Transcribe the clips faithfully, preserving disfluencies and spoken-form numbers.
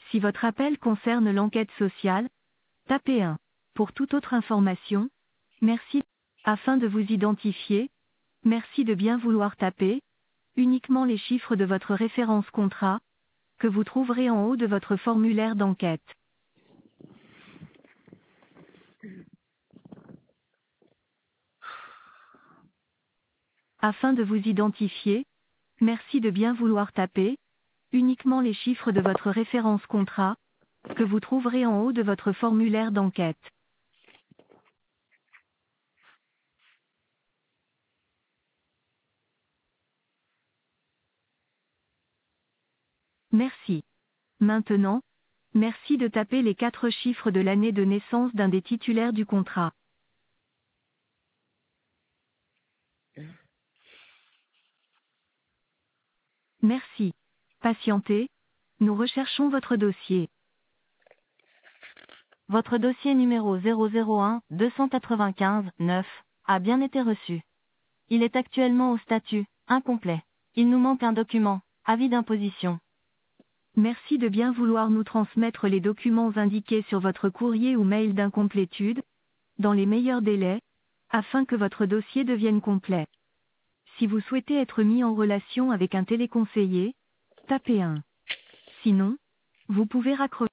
Si votre appel concerne l'enquête sociale, tapez un. Pour toute autre information, merci. Afin de vous identifier, merci de bien vouloir taper uniquement les chiffres de votre référence contrat, que vous trouverez en haut de votre formulaire d'enquête. Afin de vous identifier, merci de bien vouloir taper uniquement les chiffres de votre référence contrat, que vous trouverez en haut de votre formulaire d'enquête. Merci. Maintenant, merci de taper les quatre chiffres de l'année de naissance d'un des titulaires du contrat. Merci. Patientez, nous recherchons votre dossier. Votre dossier numéro zéro zéro un deux cent quatre-vingt-quinze neuf a bien été reçu. Il est actuellement au statut incomplet. Il nous manque un document, avis d'imposition. Merci de bien vouloir nous transmettre les documents indiqués sur votre courrier ou mail d'incomplétude, dans les meilleurs délais, afin que votre dossier devienne complet. Si vous souhaitez être mis en relation avec un téléconseiller, tapez un. Sinon, vous pouvez raccrocher.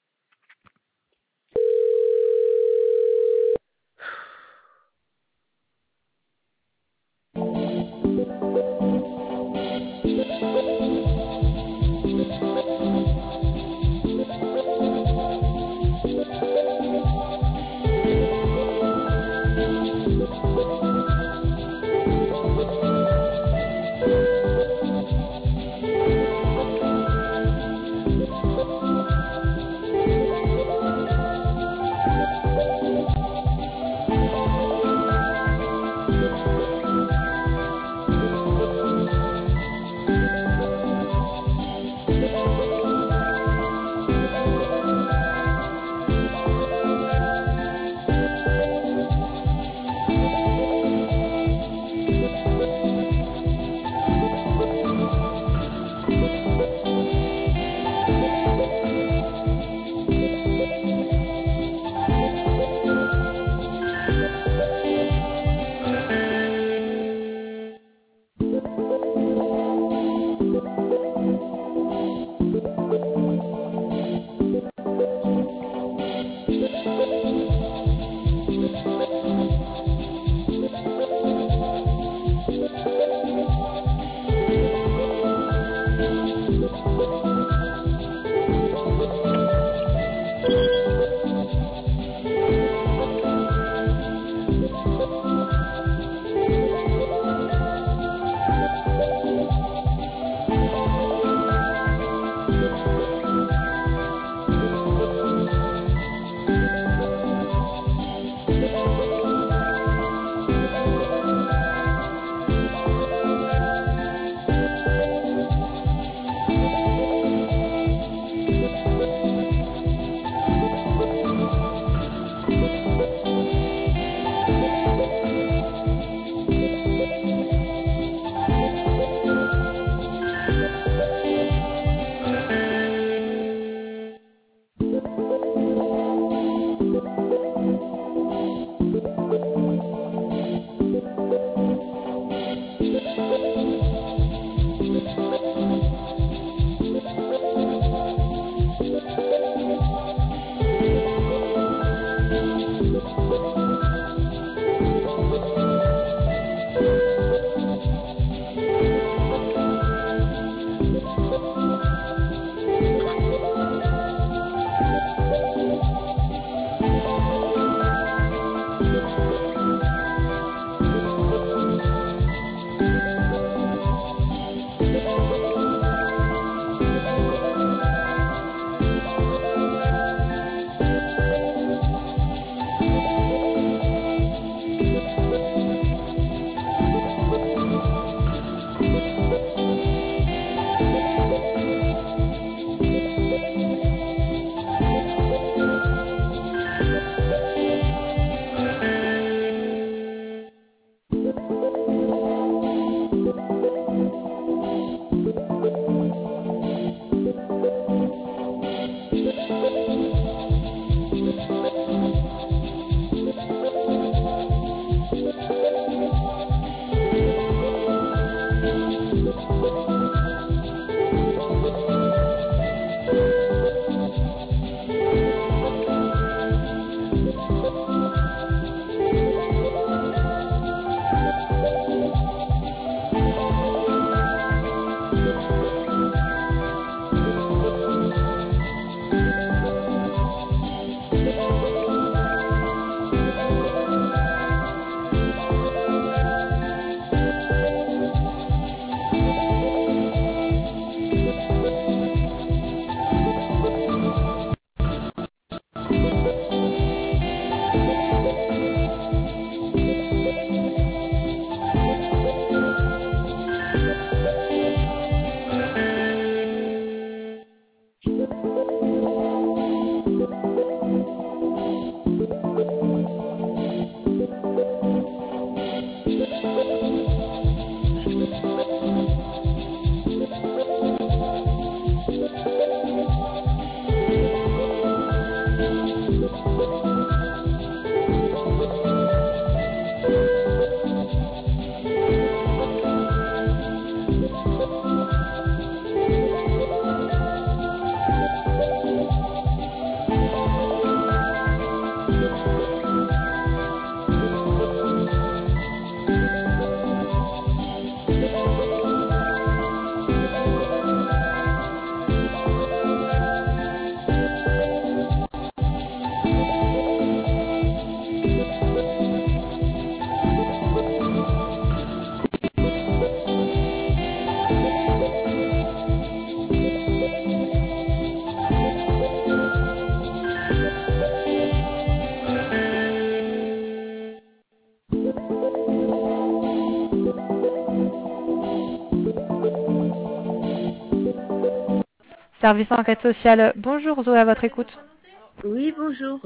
Service enquête sociale. Bonjour Zoé, à votre écoute. Oui, bonjour.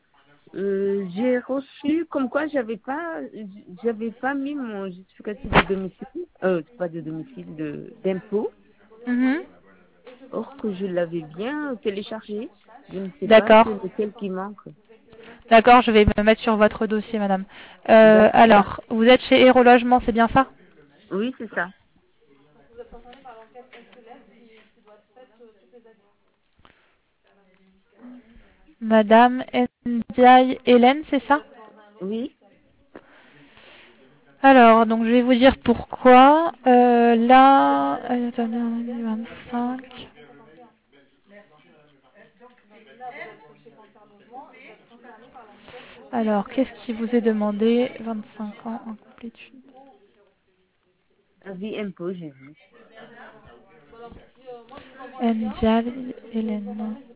Euh, j'ai reçu comme quoi j'avais pas j'avais pas mis mon justificatif de domicile, euh, pas de domicile, de d'impôt. Mm-hmm. Or que je l'avais bien téléchargé. Je ne sais pas D'accord. c'est lequel qui manque. D'accord, je vais me mettre sur votre dossier, madame. Euh, alors, vous êtes chez Héro Logement, c'est bien ça? Oui, c'est ça. Madame Ndiaye Hélène, c'est ça? Oui. Alors, donc je vais vous dire pourquoi. Euh, là, euh, attendez, vingt-cinq. Alors, qu'est-ce qui vous est demandé? vingt-cinq ans, incomplétude. Avis impôt, j'ai vu. Ndiaye Hélène.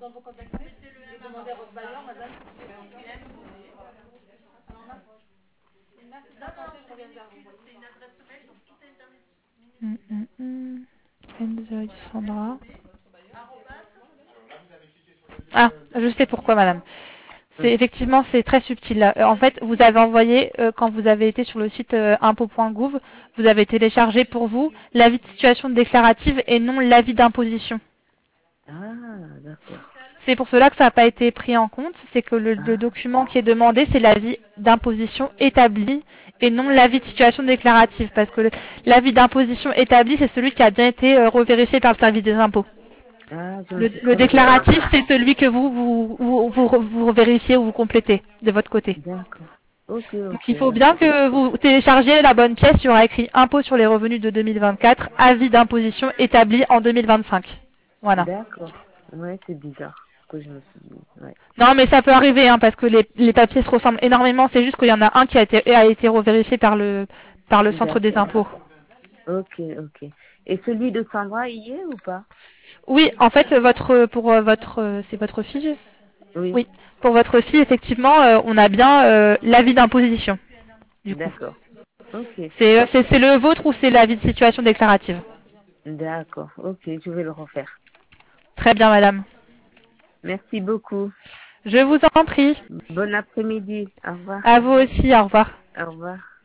Hum, hum, hum. Ndiaye Sandra. Ah, je sais pourquoi, madame. C'est effectivement, c'est très subtil. Euh, En fait, vous avez envoyé, euh, quand vous avez été sur le site euh, impôt point gouv, vous avez téléchargé pour vous l'avis de situation déclarative et non l'avis d'imposition. Ah, d'accord. C'est pour cela que ça n'a pas été pris en compte. C'est que le, le Ah, document qui est demandé, c'est l'avis d'imposition établi et non l'avis de situation déclarative. Parce que l'avis d'imposition établi, c'est celui qui a bien été euh, revérifié par le service des impôts. ah, je me Le, suis le trompée. déclaratif, c'est celui que vous vous, vous, vous, vous vérifiez ou vous complétez de votre côté. D'accord. Ok, Donc ok, il faut bien d'accord. que vous téléchargiez la bonne pièce. Il y aura écrit impôt sur les revenus de deux mille vingt-quatre, avis d'imposition établi en deux mille vingt-cinq. Voilà. D'accord. Ouais, c'est bizarre que je me suis dit. Ouais. Non, mais ça peut arriver, hein, parce que les, les papiers se ressemblent énormément. C'est juste qu'il y en a un qui a été, a été revérifié par le, par le centre des D'accord. impôts. Ok, ok. Et celui de Sandra, il y est ou pas? Oui, en fait, votre, pour euh, votre, euh, c'est votre fille. Oui. Oui, pour votre fille, effectivement, euh, on a bien euh, l'avis d'imposition. Du coup, D'accord. Ok. c'est, euh, c'est, c'est le vôtre ou c'est l'avis de situation déclarative? D'accord. Ok, je vais le refaire. Très bien, madame. Merci beaucoup. Je vous en prie. Bon après-midi. Au revoir. À vous aussi, au revoir. Au revoir.